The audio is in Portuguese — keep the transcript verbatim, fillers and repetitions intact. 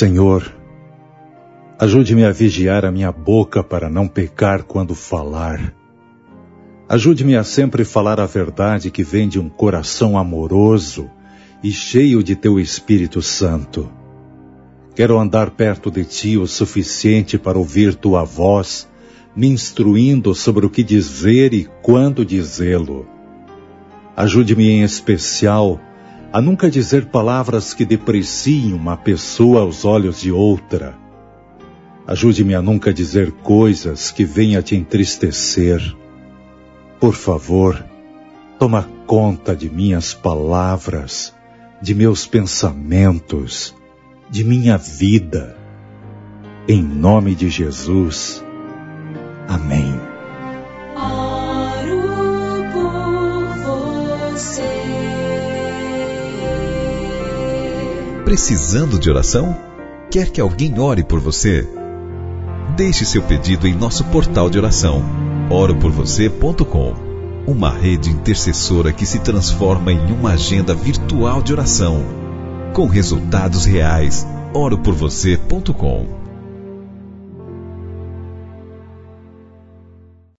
Senhor, ajude-me a vigiar a minha boca para não pecar quando falar. Ajude-me a sempre falar a verdade que vem de um coração amoroso e cheio de Teu Espírito Santo. Quero andar perto de Ti o suficiente para ouvir Tua voz, me instruindo sobre o que dizer e quando dizê-lo. Ajude-me em especial a nunca dizer palavras que depreciem uma pessoa aos olhos de outra. Ajude-me a nunca dizer coisas que venham a te entristecer. Por favor, toma conta de minhas palavras, de meus pensamentos, de minha vida. Em nome de Jesus. Amém. Oro por você. Precisando de oração? Quer que alguém ore por você? Deixe seu pedido em nosso portal de oração, oro por você ponto com, uma rede intercessora que se transforma em uma agenda virtual de oração, com resultados reais. oro por você ponto com.